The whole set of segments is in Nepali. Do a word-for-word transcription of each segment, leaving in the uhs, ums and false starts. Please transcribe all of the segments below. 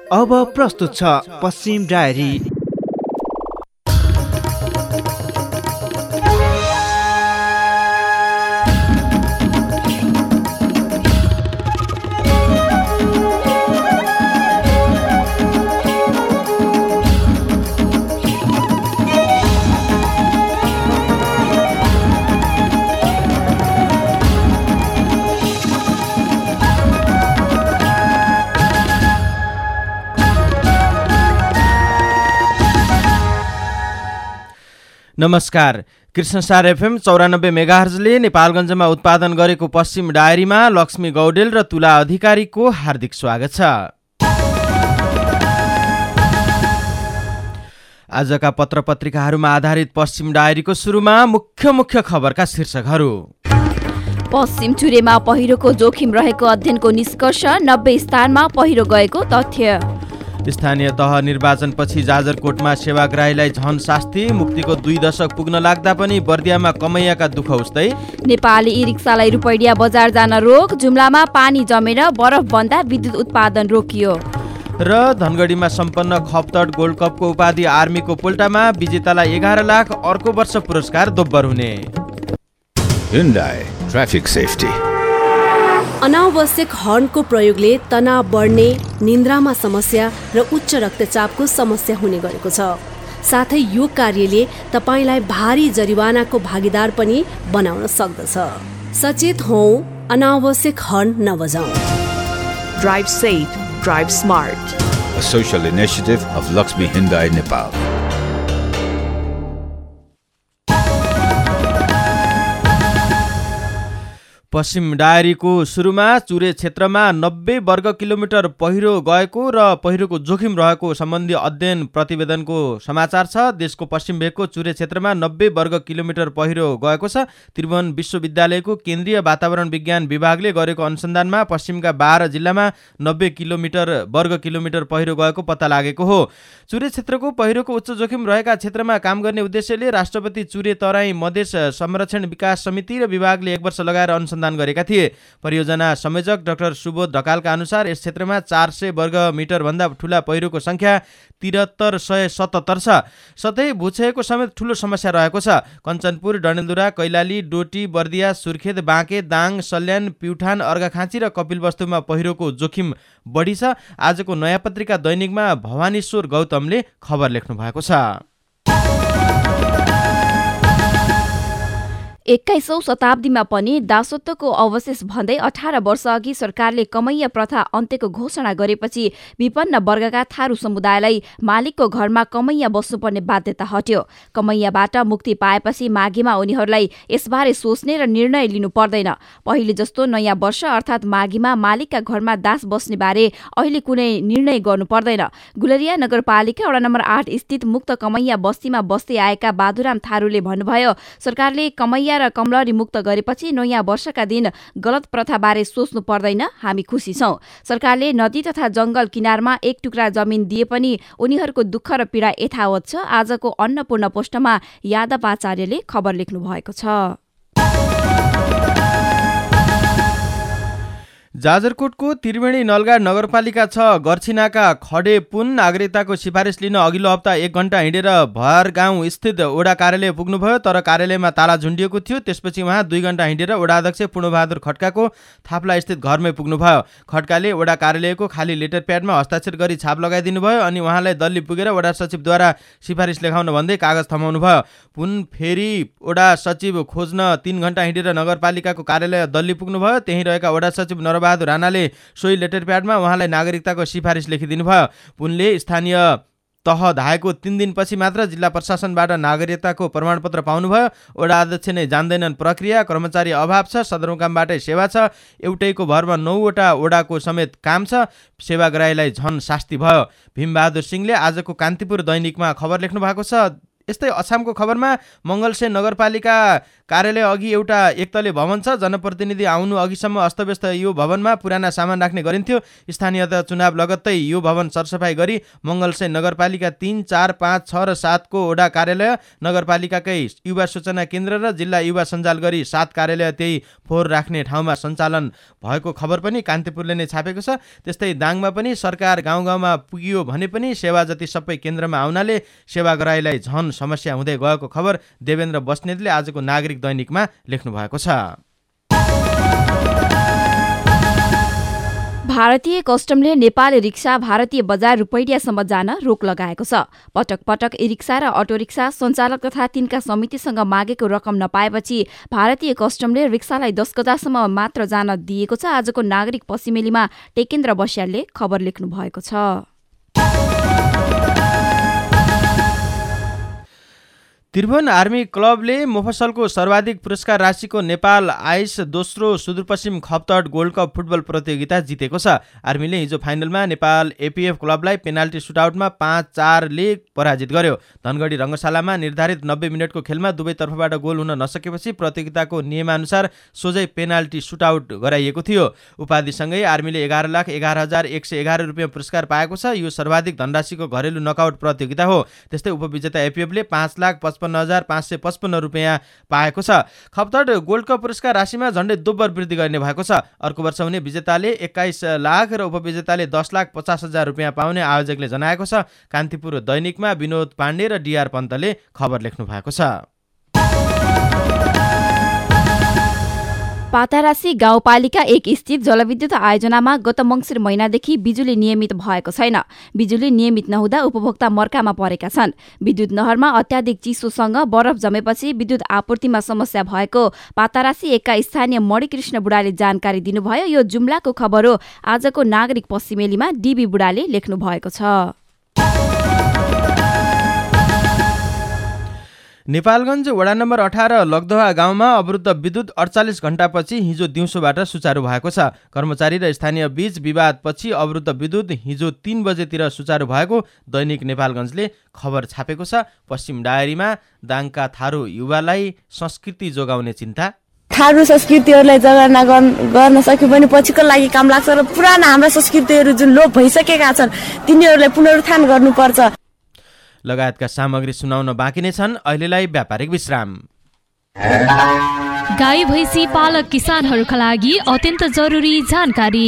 अब प्रस्तुत छ पश्चिम डायरी। नमस्कार। कृष्णसार एफएम चौरानब्बे मेगाहर्जले नेपालगञ्जमा उत्पादन गरेको पश्चिम डायरीमा लक्ष्मी गौडेल र तुला अधिकारीको हार्दिक स्वागत छ। आजका पत्र पत्रिकाहरूमा आधारित पश्चिम डायरीको सुरुमा मुख्य मुख्य खबरका शीर्षकहरू। पश्चिम चुरेमा पहिरोको जोखिम रहेको अध्ययनको निष्कर्ष, नब्बे स्थानमा पहिरो गएको तथ्य। स्थानीय तह निर्वाचनपछि जाजरकोटमा सेवाग्राहीलाई झन शास्ति, मुक्तिको दुई दशक पुग्न लाग्दा पनि बर्दियामा कमैयाका दुःख उस्तै। नेपाली ई रिक्सालाई रुपैडिया बजार जान रोक, जुम्लामा पानी जमेर बरफ बन्दा विद्युत उत्पादन रोकियो। र धनगढीमा सम्पन्न खपतड गोल्ड कपको उपाधि आर्मीको पोल्टामा, विजेतालाई एघार लाख, अर्को वर्ष पुरस्कार दोब्बर हुने। Hyundai traffic safety. अनावश्यक हर्नको प्रयोगले तनाव बढ्ने, निन्द्रामा समस्या र उच्च रक्तचापको समस्या हुने गरेको छ। साथै यो कार्यले तपाईलाई भारी जरिवानाको भागीदार पनि बनाउन सक्दछ। सचेत हौं, अनावश्यक हर्न नबजाऊ। Drive safe, drive smart. A social initiative of Lakshmi Hyundai Nepal. पश्चिम डायरीको सुरुमा चुरे क्षेत्रमा नब्बे वर्ग किलोमिटर पहिरो गएको र पहिरोको जोखिम रहेको सम्बन्धी अध्ययन प्रतिवेदनको समाचार छ। देशको पश्चिम भेगको चुरे क्षेत्रमा नब्बे वर्ग किलोमिटर पहिरो गएको छ। त्रिभुवन विश्वविद्यालयको केन्द्रीय वातावरण विज्ञान विभागले गरेको अनुसन्धानमा पश्चिमका बाह्र जिल्लामा नब्बे किलोमिटर वर्ग किलोमिटर पहिरो गएको पत्ता लागेको हो। चुरे क्षेत्रको पहिरोको उच्च जोखिम रहेका क्षेत्रमा काम गर्ने उद्देश्यले राष्ट्रपति चुरे तराई मधेस संरक्षण विकास समिति र विभागले एक वर्ष लगाएर अनुसन्धान गरेका थिए। परियोजना संयोजक डाक्टर सुबोध ढकालका अनुसार यस क्षेत्रमा चार सय वर्ग मिटर भन्दा ठूला पहिरोको संख्या त्रिहत्तर सय सतहत्तर छ। सतै भूक्षयको समेत ठूलो समस्या रहेको छ। कञ्चनपुर, डडेलधुरा, कैलाली, डोटी, बर्दिया, सुर्खेत, बाँके, दाङ, सल्यान, प्युठान, अर्घाखाँची र कपिलवस्तुमा पहिरोको जोखिम बढी छ। आजको नयाँ पत्रिका दैनिकमा भवानीश्वर गौतमले खबर लेख्नु भएको छ। एक्काइसौं शताब्दीमा पनि दासत्वको अवशेष भन्दै अठार वर्ष अघि सरकारले कमैया प्रथा अन्त्यको घोषणा गरेपछि विपन्न वर्गका थारू समुदायलाई मालिकको घरमा कमैया बस्नुपर्ने बाध्यता हट्यो। कमैयाबाट मुक्ति पाएपछि माघीमा उनीहरूलाई यसबारे सोच्ने र निर्णय लिनु पर्दैन। पहिले जस्तो नयाँ वर्ष अर्थात् माघीमा मालिकका घरमा दास बस्ने बारे अहिले कुनै निर्णय गर्नु पर्दैन। गुलरिया नगरपालिका वडा नम्बर आठ स्थित मुक्त कमैया बस्तीमा बस्दै आएका बादुराम थारूले भन्नुभयो, सरकारले कमैया र कमलरी मुक्त गरेपछि नयाँ वर्षका दिन गलत प्रथाबारे सोच्नु पर्दैन। हामी खुसी छौं। सरकारले नदी तथा जंगल किनारमा एक टुक्रा जमिन दिए पनि उनीहरूको दुःख र पीडा यथावत छ। आजको अन्नपूर्ण पोस्टमा यादव आचार्यले खबर लेख्नु भएको छ। जाजरकोटको त्रिवेणी नलगाड नगरपालिका छ गर्छिनाका खडे पुन नागरिकताको सिफारिस लिन अघिल्लो हप्ता एक घण्टा हिँडेर भर गाउँ स्थित ओडा कार्यालय पुग्नुभयो, तर कार्यालयमा ताला झुन्डिएको थियो। त्यसपछि उहाँ दुई घण्टा हिँडेर ओडा अध्यक्ष पूर्णबहादुर खड्काको थाप्ला स्थित घरमै पुग्नुभयो। खड्काले ओडा कार्यालयको खाली लेटर प्याडमा हस्ताक्षर गरी छाप लगाइदिनु भयो अनि उहाँलाई दल्ली पुगेर ओडा सचिवद्वारा सिफारिस लेखाउन भन्दै कागज थमाउनु भयो। पुन फेरि ओडा सचिव खोज्न तीन घण्टा हिँडेर नगरपालिकाको कार्यालय दल्ली पुग्नुभयो। त्यहीँ रहेका ओडा सचिव नरबहादुर राणाले सोही लेटर प्याडमा उहाँलाई नागरिकताको सिफारिस लेखिदिनु भयो। पुनले स्थानीय तह धाएको तीन दिनपछि मात्र जिल्ला प्रशासनबाट नागरिकताको प्रमाणपत्र पाउनुभयो। ओडा अध्यक्ष नै जान्दैनन् प्रक्रिया, कर्मचारी अभाव छ, सदरमुकामबाटै सेवा छ, एउटैको भरमा नौवटा ओडाको समेत काम छ, सेवाग्राहीलाई झन शास्ति भयो। भीमबहादुर सिंहले आजको कान्तिपुर दैनिकमा खबर लेख्नु भएको छ। यस्तै अछामको खबरमा मङ्गलसे नगरपालिका कार्यालय अघि एउटा एकतले भवन छ। जनप्रतिनिधि आउनु अघिसम्म अस्तव्यस्त यो भवनमा पुराना सामान राख्ने गरिन्थ्यो। स्थानीयता चुनाव लगत्तै यो भवन सरसफाइ गरी मङ्गलसे नगरपालिका तीन चार पाँच छ र सातको वडा कार्यालय, नगरपालिकाकै युवा सूचना केन्द्र र जिल्ला युवा सञ्जाल गरी सात कार्यालय त्यही फोहोर राख्ने ठाउँमा सञ्चालन भएको खबर पनि कान्तिपुरले नै छापेको छ। त्यस्तै दाङमा पनि सरकार गाउँ गाउँमा पुगियो भने पनि सेवा जति सबै केन्द्रमा आउनाले सेवाग्राहीलाई झन समस्या हुँदै गएको खबर देवेन्द्र बस्नेतले आजको नागरिक दैनिकमा लेख्नु भएको छ। भारतीय कस्टमले नेपाली रिक्सा भारतीय बजार रुपैयाँसम्म जान रोक लगाएको छ। पटक पटक ई रिक्सा र अटो रिक्सा सञ्चालक तथा तिनका समितिसँग मागेको रकम नपाएपछि भारतीय कस्टमले रिक्सालाई दस गजासम्म मात्र जान दिएको छ। आजको नागरिक पश्चिमेलीमा टेकेन्द्र बस्यालले खबर लेख्नु भएको छ। त्रिभुवन आर्मी क्लबले मोफसलको सर्वाधिक पुरस्कार राशिको नेपाल आइस दोस्रो Sudurpashchim Khaptad gold cup football प्रतियोगिता जितेको छ। आर्मीले हिजो फाइनलमा नेपाल एपीएफ क्लबलाई पेनाल्टी सुटआउटमा पाँच चारले पराजित गर्यो। धनगढी रङ्गशालामा निर्धारित नब्बे मिनटको खेलमा दुवै तर्फबाट गोल हुन नसकेपछि प्रतियोगिताको नियमानुसार सोझै पेनाल्टी सुटआउट गराइएको थियो। उपाधिसँगै आर्मीले एघार लाख एघार हजार एक सय एघार रुपियाँ पुरस्कार पाएको छ। यो सर्वाधिक धनराशिको घरेलु नकआउट प्रतियोगिता हो। त्यस्तै उपविजेता एपीएफले पाँच लाख पचपन्न हजार पाँच सय पचपन्न रुपियाँ पाएको छ। खप्तड गोल्ड कप पुरस्कार राशिमा झण्डै दोब्बर वृद्धि गर्ने भएको छ। अर्को वर्ष हुने विजेताले एक्काइस लाख र उपविजेताले दस लाख पचास हजार रुपियाँ पाउने आयोजकले जनाएको छ। कान्तिपुर दैनिकमा विनोद पाण्डे र डीआर पन्तले खबर लेख्नु भएको छ। पातारासी गाउँपालिका एक स्थित जलविद्युत आयोजनामा गत मङ्सिर महिनादेखि बिजुली नियमित भएको छैन। बिजुली नियमित नहुँदा उपभोक्ता मर्कामा परेका छन्। विद्युत नहरमा अत्याधिक चिसोसँग बरफ जमेपछि विद्युत आपूर्तिमा समस्या भएको पातारासी एकका स्थानीय मणिकृष्ण बुढाले जानकारी दिनुभयो। यो जुम्लाको खबर हो। आजको नागरिक पश्चिमेलीमा डीबी बुढाले लेख्नु भएको छ। नेपालगञ्ज वडा नम्बर अठार लग्दोहा गाउँमा अवरुद्ध विद्युत अडचालिस घण्टापछि हिजो दिउँसोबाट सुचारू भएको छ। कर्मचारी र स्थानीय बीच विवादपछि अवरुद्ध विद्युत हिजो तीन बजेतिर सुचारू भएको दैनिक नेपालगञ्जले खबर छापेको छ। पश्चिम डायरीमा दाङका थारू युवालाई संस्कृति जोगाउने चिन्ता। थारू संस्कृतिहरूलाई जगर्ना गर्न सक्यो भने पछिको लागि काम लाग्छ र पुराना हाम्रा संस्कृतिहरू जुन लोप भइसकेका छन् तिनीहरूलाई पुनरुत्थान गर्नुपर्छ लगायतका सामग्री सुनाउन बाँकी नै छन्। अहिलेलाई व्यापारिक विश्राम। गाई भैँसी पालक किसानहरूका लागि अत्यन्त जरुरी जानकारी।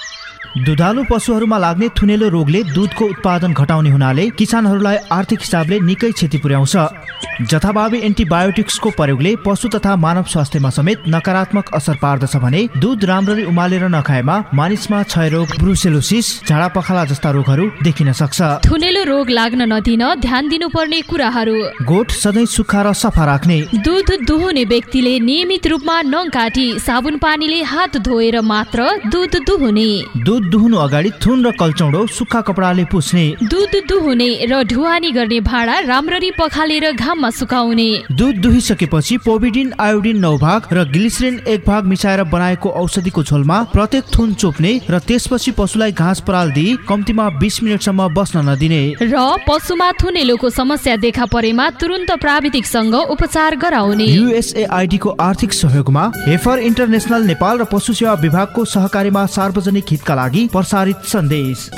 दुधालु पशुहरूमा लाग्ने थुनेलो रोगले दूधको उत्पादन घटाउने हुनाले किसानहरूलाई आर्थिक हिसाबले निकै क्षति पुर्याउँछ। जथाभावी एन्टिबायोटिक्सको प्रयोगले पशु तथा मानव स्वास्थ्यमा समेत नकारात्मक असर पार्दछ भने दूध राम्ररी उमालेर नखाएमा मानिसमा क्षयरोग, ब्रुसेलोसिस, झाडा पखाला जस्ता रोगहरू देखिन सक्छ। थुनेलो रोग लाग्न नदिन ध्यान दिनुपर्ने कुराहरू: गोठ सधैँ सुक्खा र सफा राख्ने, दूध दुहुने व्यक्तिले नियमित रूपमा नङ काटी साबुन पानीले हात धोएर मात्र दूध दुहुने, दूध दुहुनु अगाडि थुन र कल्चौडो सुक्खा कपडाले पुस्ने, दूध दुहुने र ढुवानी गर्ने भाँडा राम्ररी पखालेर घाममा सुकाउने, दूध दुहिसकेपछि पोभिडिन आयोडिन नौ भाग र ग्लिसरिन एक भाग मिसाएर बनाएको औषधिको झोलमा प्रत्येक थुन चोप्ने र त्यसपछि पशुलाई घाँस पराल दिई कम्तीमा बीस मिनटसम्म बस्न नदिने र पशुमा थुनेलोको समस्या देखा परेमा तुरुन्त प्राविधिकसँग उपचार गराउने। युएसएआईडी को आर्थिक सहयोगमा हेफर इन्टरनेशनल नेपाल र पशु सेवा विभागको सहकारीमा सार्वजनिक हितका लागि प्रसारित सन्देश।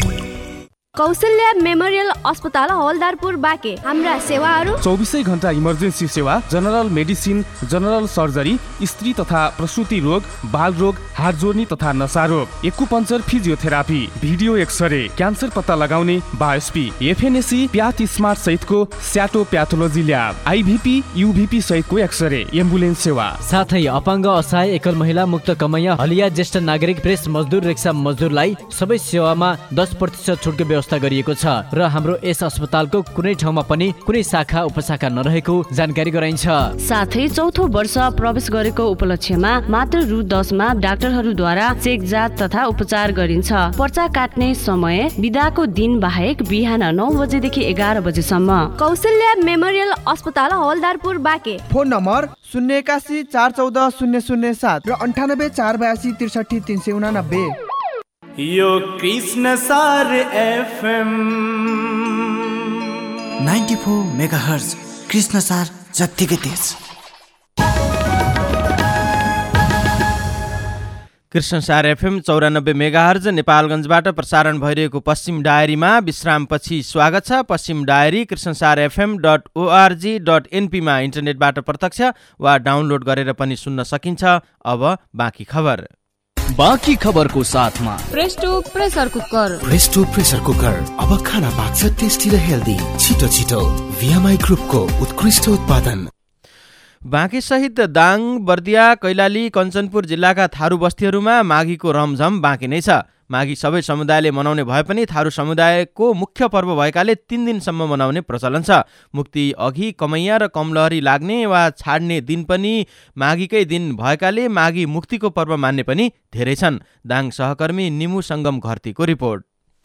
कौशल्या मेमोरियल अस्पताल हवलदारपुर बाँके। हाम्रा सेवाहरू: चौबिसै घण्टा इमर्जेन्सी सेवा, जनरल मेडिसिन, जनरल सर्जरी, स्त्री तथा प्रसुति रोग, बाल रोग, हाड जोड्नी तथा नसा रोग, acupuncture, physiotherapy, video X-ray, cancer पत्ता लगाउने, बायोस्पी, एफएनएसी, प्याथ स्मार्ट सहितको स्याटो प्याथोलोजी ल्याब, आइभीपी, युभीपी सहितको एक्सरे, एम्बुलेन्स सेवा, साथै अपाङ्ग, असहाय, एकल महिला, मुक्त कमैया, हलिया, ज्येष्ठ नागरिक, प्रेस मजदुर, रिक्सा मजदुरलाई सबै सेवामा दस प्रतिशत छुटको व्यवस्था गरिएको छ र हाम्रो यस अस्पतालको कुनै ठाउँमा पनि कुनै शाखा उपशाखा नरहेको जानकारी गराइन्छ। साथै चौथो वर्ष प्रवेश गरेको उपलक्ष्यमा मात्र रु दसमा डाक्टरहरूद्वारा चेक जाँच तथा उपचार गरिन्छ। पर्चा काट्ने समय बिदाको दिन बाहेक बिहान नौ बजेदेखि एघार बजेसम्म। कौशल्या मेमोरियल अस्पताल हवलदारपुर बाँके। फोन नम्बर शून्य एकासी चार चौध शून्य शून्य सात र अन्ठानब्बे चार बयासी त्रिसठी तिन सय उनानब्बे। यो Krishna Sar FM ninety four megahertz Krishna Sar जत्तिकै तेज। कृष्णसार एफएम चौरानब्बे मेगाहर्ज नेपालगञ्जबाट प्रसारण भइरहेको पश्चिम डायरीमा विश्रामपछि स्वागत छ। Paschim diary Krishnasar FM dot org dot एनपीमा इन्टरनेटबाट प्रत्यक्ष वा डाउनलोड गरेर पनि सुन्न सकिन्छ। अब बाँकी खबर। बाँकी खबरको साथमा Presto pressure cooker. Presto pressure cooker अब खाना पाक्छ टेस्टी र हेल्दी। छिटो छिटो भिएमआई ग्रुपको उत्कृष्ट उत्पादन। बाँकी सहित दाङ, बर्दिया, कैलाली, कञ्चनपुर जिल्लाका थारू बस्तीहरूमा माघीको रमझम बाँकी नै छ। माघी सबै समुदायले मनाउने भए पनि थारू समुदायको मुख्य पर्व भएकाले तीन दिनसम्म मनाउने प्रचलन छ। मुक्ति अघि कमैया र कमलहरी लाग्ने वा छाड्ने दिन पनि माघीकै दिन भएकाले माघी मुक्तिको पर्व मान्ने पनि धेरै छन्। दाङ सहकर्मी निमु सङ्गम घरतीको रिपोर्ट।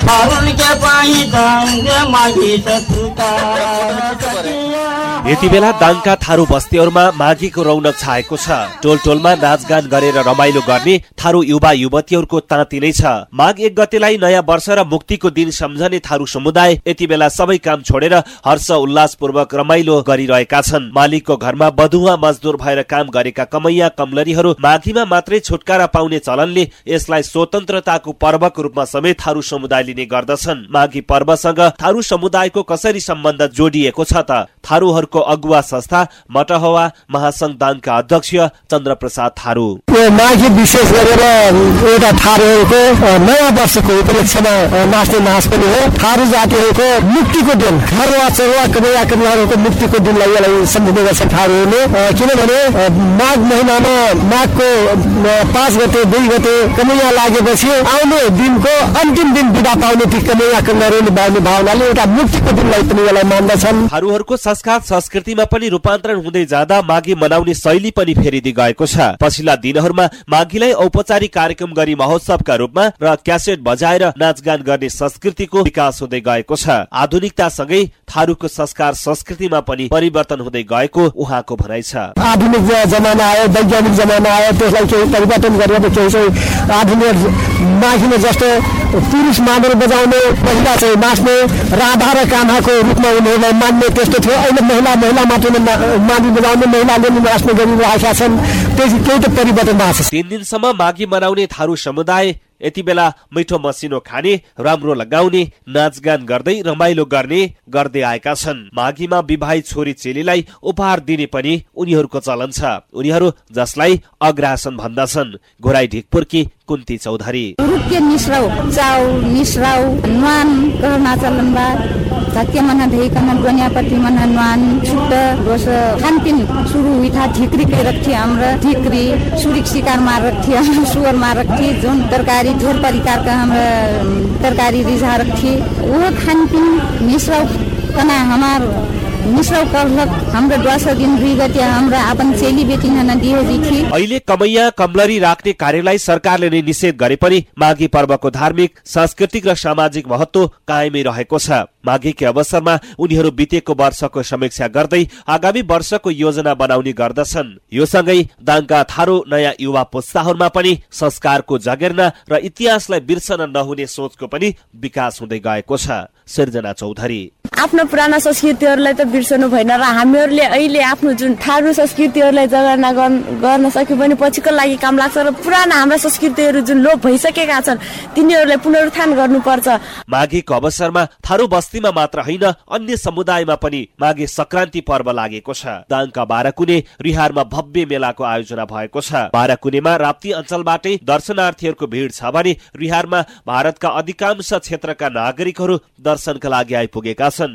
यति बेला दाङका थारू बस्तीहरूमा माघीको रौनक छाएको छ। टोल टोलमा नाचगान गरेर रमाइलो गर्ने थारू युवा युवतीहरूको ताँती नै छ। माघ एक गतेलाई नयाँ वर्ष र मुक्तिको दिन सम्झने थारू समुदाय यति बेला सबै काम छोडेर हर्ष उल्लासपूर्वक रमाइलो गरिरहेका छन्। मालिकको घरमा बधुवा मजदुर भएर काम गरेका कमैया कमलरीहरू माघीमा मात्रै छुटकारा पाउने चलनले यसलाई स्वतन्त्रताको पर्वको रूपमा समेत थारू समुदाय लिने गर्दछन्। माघी पर्वसँग थारू समुदायको कसरी सम्बन्ध जोडिएको छ त? थारूहरूको अगुवा संस्था मटहवा महासंघ दाङका अध्यक्ष चन्द्रप्रसाद थारू। माघी विशेष गरेर एउटा थारूहरूको नयाँ वर्षको उपलक्ष्यमा नाच्ने नाच पनि हो। थारू जातिहरूको मुक्तिको दिन, घरवा चरुवा कमैया कमलाहरूको मुक्तिको दिनलाई यसलाई सम्झिने गर्छ थारूहरूले। किनभने माघ महिनामा माघको पाँच गते दुई गते कमैया लागेपछि आउने दिनको अन्तिम दिन बिदा पाउने ती कमैया कमलाहरूले पाउने भावनाले एउटा मुक्तिको दिनलाई पनि यसलाई मान्दछन्। थारूहरूको संस्कार संस्कृतिमा पनि रूपान्तरण हुँदै जाँदा माघी मनाउने शैली पनि फेरिँदै गएको छ। पछिल्ला दिनहरूमा माघीलाई औपचारिक कार्यक्रम गरी महोत्सवका रूपमा र क्यासेट बजाएर नाचगान गर्ने संस्कृतिको विकास हुँदै गएको छ। आधुनिकतासँगै थारूको संस्कार संस्कृतिमा पनि परिवर्तन हुँदै गएको उहाँको भनाइ छ। आधुनिक जमाना आयो, वैज्ञानिक जमाना आयो, त्यसलाई केही परिवर्तन गरेर केही चाहिँ आधुनिक माघीमा जस्तो पुरुष मादल बजाउने, महिला चाहिँ नाच्ने, राधा र कान्हाको रूपमा उनीहरूलाई मान्ने त्यस्तो थियो। अहिले महिला महिला मात्र माघी बजाउने, महिलाले नाच्ने गरिरहेका छन्। त्यही केही त परिवर्तन भएको छ। तीन दिनसम्म माघी मनाउने थारू समुदाय यति बेला मिठो मसिनो खाने, राम्रो लगाउने, नाचगान गर्दै रमाइलो गर्ने गर्दै आएका छन्। माघीमा विवाहित छोरी चेलीलाई उपहार दिने पनि उनीहरूको चलन छ। उनीहरू जसलाई अग्रासन भन्दछन्। घोराई ढिकपुरकी कुन्ती चौधरी। रुके निस्राउ चाउ निस्राउ नुवान करना चलनबा सत्य मना धैकन गन्यापति मना नुवान छुट्ट दोस खानपिन सुरु हुई था। ढिकरी के रखी हमरा ढिकरी सुरिक शिकार मार रखी, सुअर मार रखी, जोन तरकारी झोर परिकार का हमरा तरकारी रिझा रखी। वो खानपिन निस्राउ कना हमार निस्राउ करलक हाम्रो दस दिन दुई गते हाम्रा अपन चेली बेटी न दिए दिथी। अहिले कमैया कमलरी राख्ने कार्यलाई सरकारले नै निषेध गरे पनि माघी पर्वको धार्मिक, सांस्कृतिक र सामाजिक महत्व कायमै रहेको छ। माघीको अवसरमा उनीहरू बितेको वर्षको समीक्षा गर्दै आगामी वर्षको योजना बनाउने गर्दछन्। यो सँगै दाङका थारू नयाँ युवा पुस्ताहरूमा पनि संस्कारको जगेर्ना र इतिहासलाई बिर्सन नहुने सोचको पनि विकास हुँदै गएको छ। सृजना चौधरी। आफ्नो पुराना संस्कृतिहरूलाई त बिर्सनु भएन र हामीहरूले अहिले आफ्नो जुन थारू संस्कृतिहरूलाई जगेर्ना गर्न सक्यो भने पछिको लागि काम लाग्छ र पुराना हाम्रा संस्कृतिहरू जुन लोप भइसकेका छन् तिनीहरूलाई पुनरुत्थान गर्नुपर्छ। माघीको अवसरमा थारू बस्तीमा मात्र होइन अन्य समुदायमा पनि माघे संक्रान्ति पर्व लागेको छ। दाङका बाराकुने रिहारमा भव्य मेलाको आयोजना भएको छ। बाराकुनेमा राप्ती अञ्चलबाटै दर्शनार्थीहरूको भिड छ भने रिहारमा भारतका अधिकांश क्षेत्रका नागरिकहरू दर्शनका लागि आइपुगेका छन्।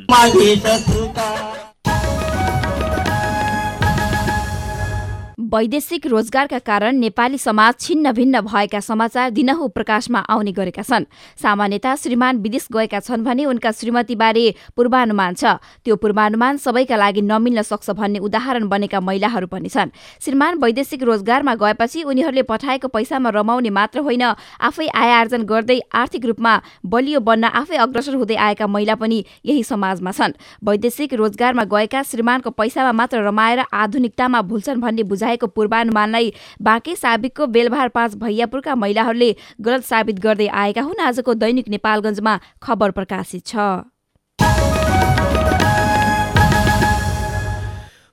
वैदेशिक रोजगारका कारण नेपाली समाज छिन्न भिन्न भएका समाचार दिनहु प्रकाशमा आउने गरेका छन्। सामान्यतः श्रीमान विदेश गएका छन् भने उनका श्रीमतीबारे पूर्वानुमान छ। त्यो पूर्वानुमान सबैका लागि नमिल्न सक्छ भन्ने उदाहरण बनेका महिलाहरू पनि छन्। श्रीमान वैदेशिक रोजगारमा गएपछि उनीहरूले पठाएको पैसामा रमाउने मात्र होइन, आफै आय आर्जन गर्दै आर्थिक रूपमा बलियो बन्न आफै अग्रसर हुँदै आएका महिला पनि यही समाजमा छन्। वैदेशिक रोजगारमा गएका श्रीमानको पैसामा मात्र रमाएर आधुनिकतामा भुल्छन् भन्ने बुझाएको पूर्वानुमानलाई बाँके साबिकको बेलभार पाँच भैयापुरका महिलाहरूले गलत साबित गर्दै आएका हुन्। आजको दैनिक नेपालगञ्जमा खबर प्रकाशित छ।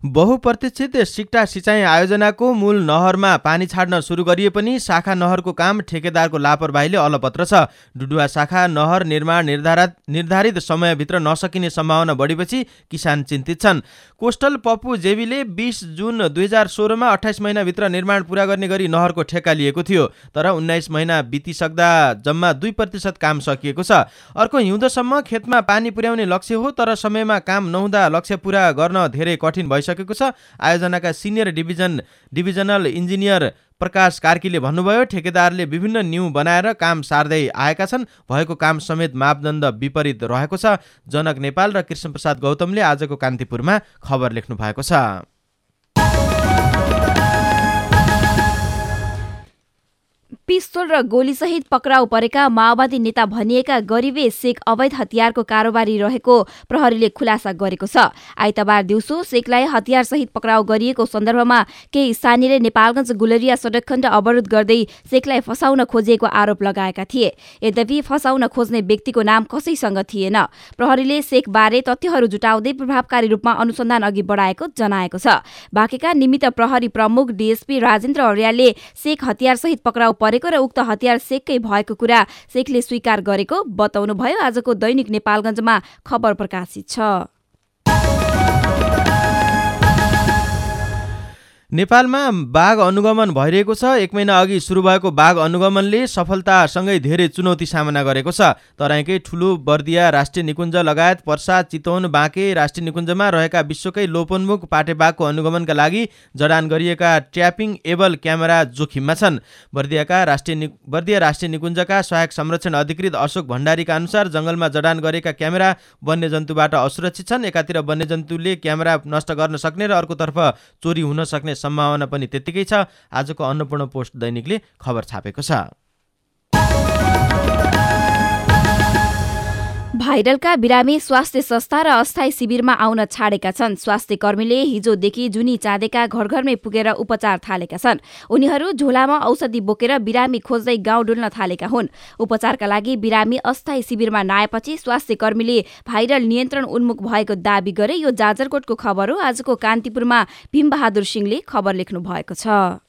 बहुप्रतीक्षित सिक्टा सिँचाइ आयोजनाको मूल नहरमा पानी छाड्न सुरु गरिए पनि शाखा नहरको काम ठेकेदारको लापरवाहीले अलपत्र छ। डुडुवा शाखा नहर निर्माण निर्धारित निर्धारित समयभित्र नसकिने सम्भावना बढेपछि किसान चिन्तित छन्। कोस्टल पप्पू जेबीले बिस जुन दुई हजार सोह्रमा अठाइस महिनाभित्र निर्माण पूरा गर्ने गरी नहरको ठेक्का लिएको थियो, तर उन्नाइस महिना बितिसक्दा जम्मा दुई प्रतिशत काम सकिएको छ। अर्को हिउँदोसम्म खेतमा पानी पुर्याउने लक्ष्य हो, तर समयमा काम नहुँदा लक्ष्य पूरा गर्न धेरै कठिन भइसकेको छ। आयोजनाका senior division divisional engineer Prakash कार्कीले भन्नुभयो, ठेकेदारले विभिन्न न्यू बनाएर काम सार्दै आएका छन्, भएको काम समेत मापदण्ड विपरीत रहेको छ। जनक नेपाल र कृष्णप्रसाद गौतमले आजको कान्तिपुरमा खबर लेख्नु भएको छ। पिस्तोल र गोलीसहित पक्राउ परेका माओवादी नेता भनिएका गरिबे शेख अवैध हतियारको कारोबारी रहेको प्रहरीले खुलासा गरेको छ। आइतबार दिउँसो शेखलाई हतियारसहित पक्राउ गरिएको सन्दर्भमा केही स्थानीयले नेपालगञ्ज गुलरिया सडक खण्ड अवरोध गर्दै शेखलाई फसाउन खोजिएको आरोप लगाएका थिए। यद्यपि फसाउन खोज्ने व्यक्तिको नाम कसैसँग थिएन। प्रहरीले शेखबारे तथ्यहरू जुटाउँदै प्रभावकारी रूपमा अनुसन्धान अघि बढाएको जनाएको छ। बाँकेका निमित्त प्रहरी प्रमुख डीएसपी राजेन्द्र अर्यालले शेख हतियारसहित पक्राउ परेको र उक्त हतियार शेखकै भएको कुरा शेखले स्वीकार गरेको बताउनुभयो। आजको दैनिक नेपालगञ्जमा खबर प्रकाशित छ। नेपालमा बाघ अनुगमन भइरहेको छ। एक महिना अघि सुरु भएको बाघ अनुगमनले सफलतासँगै धेरै चुनौती सामना गरेको छ। तराईकै ठुलो बर्दिया राष्ट्रिय निकुञ्ज लगायत पर्सा, चितवन, बाँके राष्ट्रिय निकुञ्जमा रहेका विश्वकै लोपोन्मुख पाटेबाघको अनुगमनका लागि जडान गरिएका ट्र्यापिङ एबल क्यामेरा जोखिममा छन्। बर्दियाका राष्ट्रिय बर्दिया राष्ट्रिय निकुञ्जका सहायक संरक्षण अधिकृत अशोक भण्डारीका अनुसार जङ्गलमा जडान गरेका क्यामेरा वन्यजन्तुबाट असुरक्षित छन्। एकातिर वन्यजन्तुले क्यामेरा नष्ट गर्न सक्ने र अर्कोतर्फ चोरी हुन सक्ने सम्भावना पनि त्यत्तिकै छ। आजको अन्नपूर्ण पोस्ट दैनिकले खबर छापेको छ। भाइरलका बिरामी स्वास्थ्य संस्था र अस्थायी शिविरमा आउन छाडेका छन्। स्वास्थ्य कर्मीले हिजोदेखि जुनी चाँदेका घर घरमै पुगेर उपचार थालेका छन्। उनीहरू झोलामा औषधि बोकेर बिरामी खोज्दै गाउँ डुल्न थालेका हुन्। उपचारका लागि बिरामी अस्थायी शिविरमा नआएपछि स्वास्थ्य कर्मीले भाइरल नियन्त्रण उन्मुख भएको दाबी गरे। यो जाजरकोटको खबर हो। आजको कान्तिपुरमा भीमबहादुर सिंहले खबर लेख्नु भएको छ।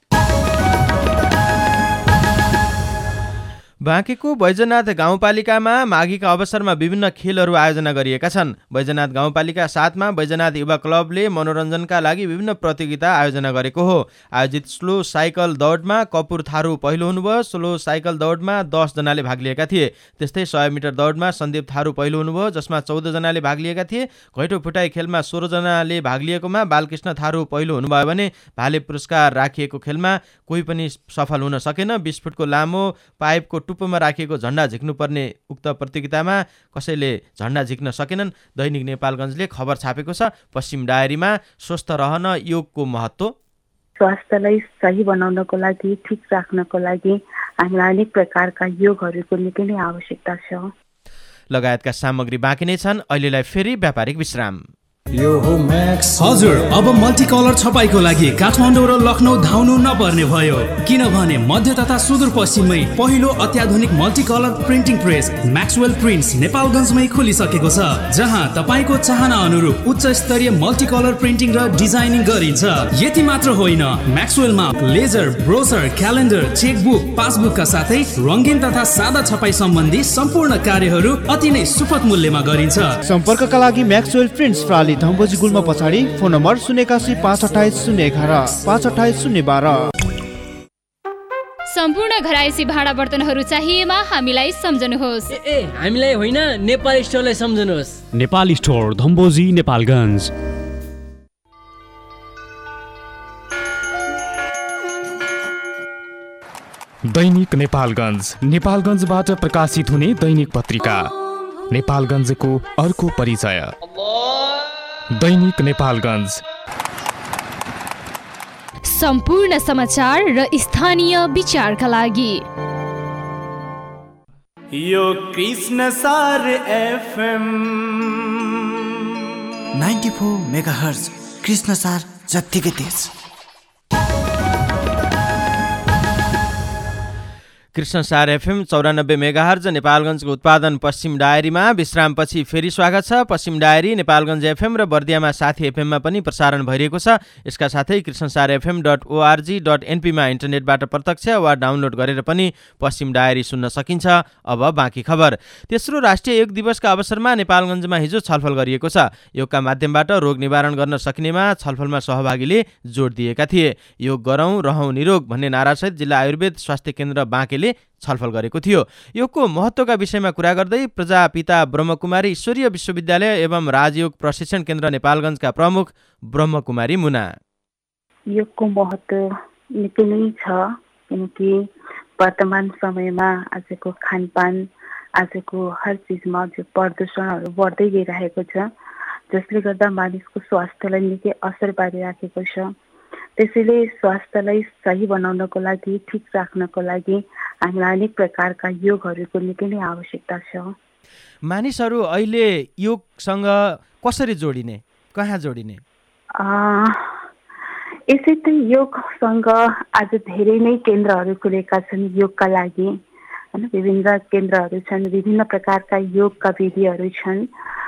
बाँकेको बैजनाथ गाउँपालिकामा माघीका अवसरमा विभिन्न खेलहरू आयोजना गरिएका छन्। बैजनाथ गाउँपालिका सातमा बैजनाथ युवा क्लबले मनोरञ्जनका लागि विभिन्न प्रतियोगिता आयोजना गरेको हो। आयोजित स्लो साइकल दौडमा कपुर थारू पहिलो हुनुभयो। स्लो साइकल दौडमा दसजनाले भाग लिएका थिए। त्यस्तै सय मिटर दौडमा सन्दीप थारू पहिलो हुनुभयो, जसमा चौधजनाले भाग लिएका थिए। घैँटो फुटाई खेलमा सोह्रजनाले भाग लिएकोमा बालकृष्ण थारू पहिलो हुनुभयो भने भाले पुरस्कार राखिएको खेलमा कोही पनि सफल हुन सकेन। बिस फुटको लामो पाइपको टुप्पोमा राखिएको झण्डा झिक्नुपर्ने उक्त प्रतियोगितामा कसैले झण्डा झिक्न सकेनन्। दैनिक नेपालगञ्जले खबर छापेको छ। पश्चिम डायरीमा स्वस्थ रहन योगको महत्त्व। स्वास्थ्यलाई सही बनाउनको लागि, ठिक राख्नको लागि हामीलाई अनेक प्रकारका योगहरूको निकै नै आवश्यकता छ। लगायतका सामग्री बाँकी नै छन्। अहिलेलाई फेरि व्यापारिक विश्राम। यो हो म्याक्स। हजुर, अब मल्टी कलर छपाईको लागि काठमाडौँ र लखनऊ धाउनु नपर्ने भयो, किनभने मध्य तथा सुदूरपश्चिममै पहिलो अत्याधुनिक multi colour printing press Maxwell prints नेपालगञ्जमै खोलिसकेको छ, जहाँ तपाईँको चाहना अनुरूप उच्च स्तरीय मल्टी कलर प्रिन्टिङ र डिजाइनिङ गरिन्छ। यति मात्र होइन, म्याक्सवेलमा लेजर, ब्रोसर, क्यालेन्डर, चेकबुक, पासबुकका साथै रङ्गीन तथा सादा छपाई सम्बन्धी सम्पूर्ण कार्यहरू अति नै सुपथ मूल्यमा गरिन्छ। सम्पर्कका लागि म्याक्सवेल प्रिन्ट्स प्राली धम्बोजी गुल्मा पछाडि, फोन नम्बर शून्य एकासी पाँच अठाइस शून्य एघार पाँच अठाइस शून्य बाह्र। सम्पूर्ण घरायसी भाँडा बर्तनहरू चाहिएमा हामीलाई सम्झनुहोस्। ए, ए हामीलाई होइन, नेपाल स्टोरलाई सम्झनुहोस्। नेपाल स्टोर धम्बोजी नेपालगञ्ज। दैनिक नेपालगञ्ज, नेपालगञ्जबाट प्रकाशित हुने दैनिक पत्रिका। नेपालगञ्जको अर्को परिचय। दैनिक नेपालगञ्ज, सम्पूर्ण समाचार र स्थानीय विचारका लागि। यो Krishna Sar FM ninety four megahertz Krishna Sar जत्तिकै तेज। कृष्णसार एफएम चौरानब्बे मेगाहर्ज नेपालगञ्जको उत्पादन पश्चिम डायरीमा विश्रामपछि फेरि स्वागत छ। पश्चिम डायरी नेपालगञ्ज एफएम र बर्दियामा साथी एफएममा पनि प्रसारण भइरहेको छ। यसका साथै Krishnasar FM dot org dot एनपीमा इन्टरनेटबाट प्रत्यक्ष वा डाउनलोड गरेर पनि पश्चिम डायरी सुन्न सकिन्छ। अब बाँकी खबर। तेस्रो राष्ट्रिय योग दिवसका अवसरमा नेपालगञ्जमा हिजो छलफल गरिएको छ। योगका माध्यमबाट रोग निवारण गर्न सकिनेमा छलफलमा सहभागीले जोड दिएका थिए। योग गरौँ रहौँ निरोग भन्ने नारासहित जिल्ला आयुर्वेद स्वास्थ्य केन्द्र बाँकेले छलफल गरेको थियो। योगको महत्त्वका विषयमा कुरा गर्दै प्रजापिता ब्रह्मकुमारी ईश्वरीय विश्वविद्यालय एवं राजयोग प्रशिक्षण केन्द्र नेपालगञ्जका प्रमुख ब्रह्मकुमारी मुना, योगको महत्त्व निकै नै छ, किनकि वर्तमान समयमा आजको खानपान, आजको हर चिजमा जो प्रदूषणहरू बढ्दै गइरहेको छ, जसले गर्दा मानिसको स्वास्थ्यलाई निकै असर पारिराखेको छ। त्यसैले स्वास्थ्यलाई सही बनाउनको लागि, ठिक राख्नको लागि हामीलाई अनेक प्रकारका योगहरूको निकै नै आवश्यकता छ। मानिसहरू अहिले योगसँग कसरी जोडिने, कहाँ जोडिने? यसै त योगसँग आज धेरै नै केन्द्रहरू खुलेका छन् योगका लागि, होइन। विभिन्न केन्द्रहरू छन्, विभिन्न प्रकारका योगका विधिहरू छन्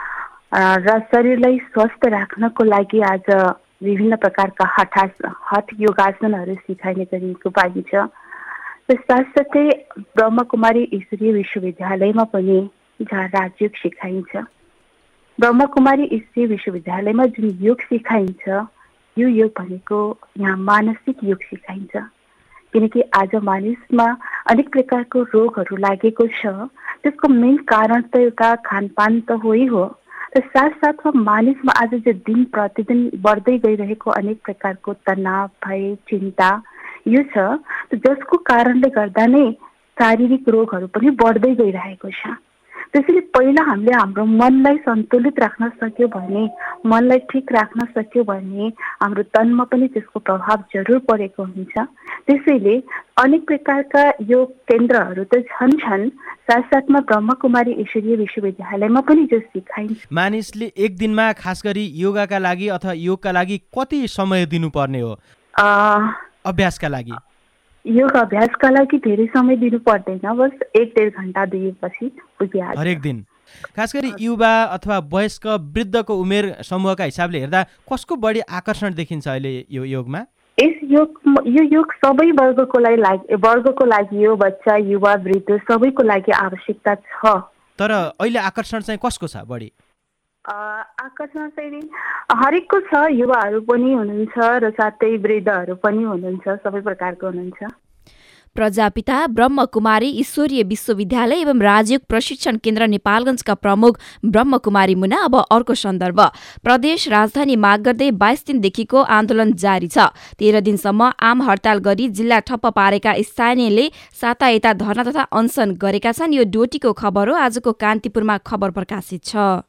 र शरीरलाई स्वस्थ राख्नको लागि आज विभिन्न प्रकारका हठास हठ योगासनहरू सिकाइने गरिएको पाइन्छ। साथसाथै ब्रह्मकुमारी ईश्वरीय विश्वविद्यालयमा पनि जहाँ राजयोग सिकाइन्छ, ब्रह्मकुमारी ईश्वरीय विश्वविद्यालयमा जुन योग सिकाइन्छ, यो योग भनेको यहाँ मानसिक योग सिकाइन्छ। किनकि आज मानिसमा अनेक प्रकारको रोगहरू लागेको छ। त्यसको मेन कारण त एउटा खानपान त हो हो, र साथसाथमा मानिसमा आज जो दिन प्रतिदिन बढ्दै गइरहेको अनेक प्रकारको तनाव, भय, चिन्ता यो छ, जसको कारणले गर्दा नै शारीरिक रोगहरू पनि बढ्दै गइरहेको छ। त्यसैले पहिला हामीले हाम्रो मनलाई सन्तुलित राख्न सक्यो भने, मनलाई ठिक राख्न सक्यो भने हाम्रो तनमा पनि त्यसको प्रभाव जरुर परेको हुन्छ। त्यसैले अनेक प्रकारका योग केन्द्रहरू त छन् छन् साथसाथमा ब्रह्मकुमारी ईश्वरीय विश्वविद्यालयमा पनि जो सिकाइन्छ। मानिसले एक दिनमा खास गरी योगाका लागि अथवा योगका लागि कति समय दिनुपर्ने हो? अभ्यासका लागि योग अभ्यासका लागि धेरै समय दिनु पर्दैन, बस एक डेढ घन्टा दिएपछि पुगिहाल्छ हरेक दिन। खास गरी युवा अथवा वयस्क वृद्धको उमेर समूहका हिसाबले हेर्दा कसको बढी आकर्षण देखिन्छ अहिले यो योगमा? यस योग यो योग सबै वर्गको लागि वर्गको लागि हो, बच्चा, युवा, वृद्ध सबैको लागि आवश्यकता छ। तर अहिले आकर्षण चाहिँ कसको छ बढी? आकर्षण चाहिँ हरेकको छ, युवाहरू पनि हुनुहुन्छ र साथै वृद्धहरू पनि हुनुहुन्छ, सबै प्रकारको हुनुहुन्छ। प्रजापिता ब्रह्मकुमारी ईश्वरीय विश्वविद्यालय एवं राजयोग प्रशिक्षण केन्द्र नेपालगञ्जका प्रमुख ब्रह्मकुमारी मुना। अब अर्को सन्दर्भ। प्रदेश राजधानी माग गर्दै बाइस दिनदेखिको आन्दोलन जारी छ। तेह्र दिनसम्म आम हडताल गरी जिल्ला ठप्प पारेका स्थानीयले सातायता धरना तथा अनसन गरेका छन्। यो डोटीको खबर हो। आजको कान्तिपुरमा खबर प्रकाशित छ।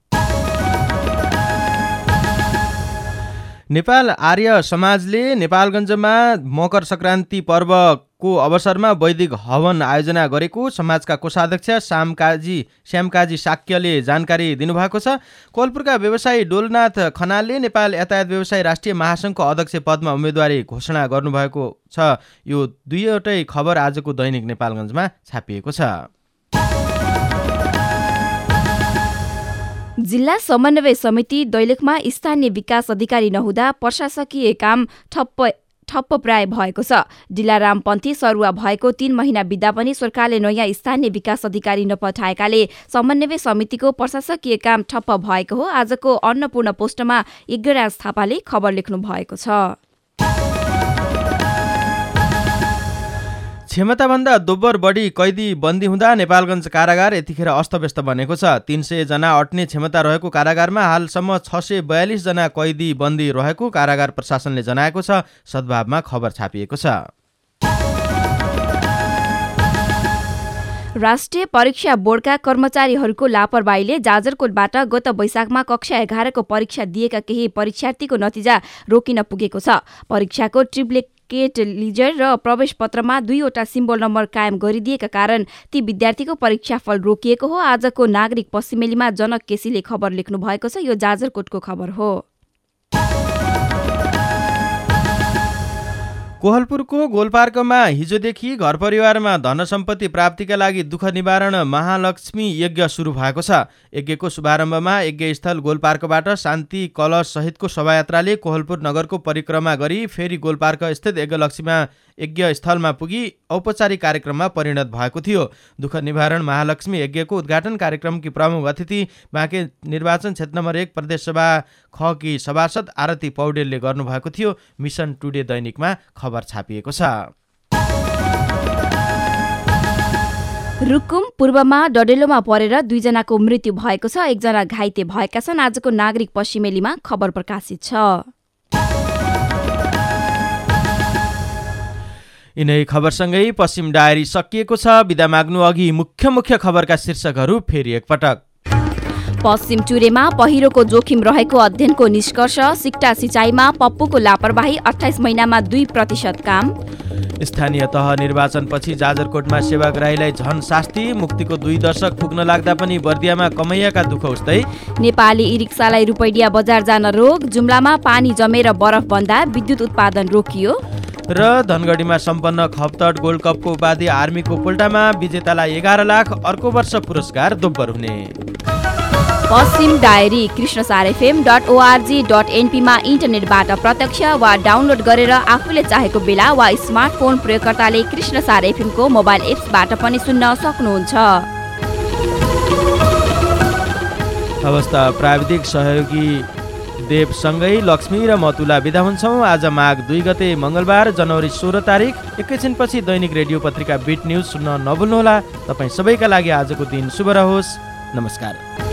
नेपाल आर्य समाजले नेपालगञ्जमा मकर संक्रान्ति पर्वको अवसरमा वैदिक हवन आयोजना गरेको समाजका कोषाध्यक्ष श्यामकाजी श्यामकाजी शाक्यले जानकारी दिनुभएको छ। कोलपुरका व्यवसायी डोलनाथ खनालले नेपाल यातायात व्यवसायी राष्ट्रिय महासङ्घको अध्यक्ष पदमा उम्मेदवारी घोषणा गर्नुभएको छ। यो दुईवटै खबर आजको दैनिक नेपालगञ्जमा छापिएको छ। जिल्ला समन्वय समिति दैलेखमा स्थानीय विकास अधिकारी नहुँदा प्रशासकीय काम ठप्प ठप्प प्राय भएको छ। डिलारामपन्थी सरुवा भएको तीन महिना बित्दा पनि सरकारले नयाँ स्थानीय विकास अधिकारी नपठाएकाले समन्वय समितिको प्रशासकीय काम ठप्प भएको हो। आजको अन्नपूर्ण पोस्टमा यज्ञराज थापाले खबर लेख्नु भएको छ। क्षमताभन्दा दोब्बर बढी कैदी बन्दी हुँदा नेपालगञ्ज कारागार यतिखेर अस्तव्यस्त बनेको छ। तीन सय जना अट्ने क्षमता रहेको कारागारमा हालसम्म छ सय बयालिस जना कैदी बन्दी रहेको कारागार प्रशासनले जनाएको छ। सद्भावमा खबर छापिएको छ। राष्ट्रिय परीक्षा बोर्डका कर्मचारीहरूको लापरवाहीले जाजरकोटबाट गत वैशाखमा कक्षा एघारको परीक्षा दिएका केही परीक्षार्थीको नतिजा रोकिन पुगेको छ। परीक्षाको ट्रिप्लिकेट लिजर र प्रवेश पत्रमा दुईवटा सिम्बल नम्बर कायम गरिदिएका कारण ती विद्यार्थीको परीक्षाफल रोकिएको हो। आजको नागरिक पश्चिमेलीमा जनक केसीले खबर लेख्नु भएको छ। यो जाजरकोटको खबर हो। कोहलपुरको गोलपार्कमा हिजोदेखि घर परिवारमा धन सम्पत्ति प्राप्तिका लागि दुःख निवारण महालक्ष्मी यज्ञ सुरु भएको छ। यज्ञको शुभारम्भमा यज्ञ स्थल गोलपार्कबाट शान्ति कलश सहितको शोभायात्राले कोहलपुर नगरको परिक्रमा गरी फेरि गोलपार्क स्थित यज्ञलक्ष्मीमा यज्ञ स्थलमा पुगी औपचारिक कार्यक्रममा परिणत भएको थियो। दुःख निवारण महालक्ष्मी यज्ञको उद्घाटन कार्यक्रमकी प्रमुख अतिथि बाँके निर्वाचन क्षेत्र नम्बर एक प्रदेशसभा ख की सभासद आरती पौडेलले गर्नुभएको थियो। मिसन टुडे दैनिकमा खबर छापिएको छ। रुकुम पूर्वमा डडेलोमा परेर दुईजनाको मृत्यु भएको छ, एकजना घाइते भएका छन्। आजको नागरिक पश्चिमेलीमा खबर प्रकाशित छ। यिनै खबरसँगै पश्चिम डायरी सकिएको छ। बिदा माग्नु अघि मुख्य मुख्य खबरका शीर्षकहरू फेरि एकपटक। पश्चिम चुरेमा पहिरोको जोखिम रहेको अध्ययनको निष्कर्ष। सिक्टा सिँचाइमा पप्पुको लापरवाही, अठाइस महिनामा दुई प्रतिशत काम। स्थानीय तह निर्वाचनपछि जाजरकोटमा सेवाग्राहीलाई झन शास्ति। मुक्तिको दुई दशक पुग्न लाग्दा पनि बर्दियामा कमैयाका दुःख उस्तै। नेपाली ई रिक्सालाई रुपैडिया बजार जान रोक। जुम्लामा पानी जमेर बरफ बन्दा विद्युत उत्पादन रोकियो। र धनगढीमा सम्पन्न खपतड गोल्ड कपको उपाधि आर्मीको पोल्टामा विजेतालाई एघार लाख, अर्को वर्ष पुरस्कार दोब्बर हुने। Paschim diary Krishnasar FM dot org dot एनपीमा इन्टरनेटबाट प्रत्यक्ष वा डाउनलोड गरेर आफूले चाहेको बेला वा स्मार्टफोन प्रयोगकर्ताले कृष्णसार एफएमको मोबाइल एप्सबाट पनि सुन्न सक्नुहुन्छ। अवस्था प्राविधिक सहयोगी देवसँगै लक्ष्मी र मतुला बिदा हुन्छौँ। आज माघ दुई गते मङ्गलबार जनवरी सोह्र तारिक। एकैछिनपछि दैनिक रेडियो पत्रिका बिट न्युज सुन्न नभुल्नुहोला। तपाईँ सबैका लागि आजको दिन शुभ रहोस्। नमस्कार।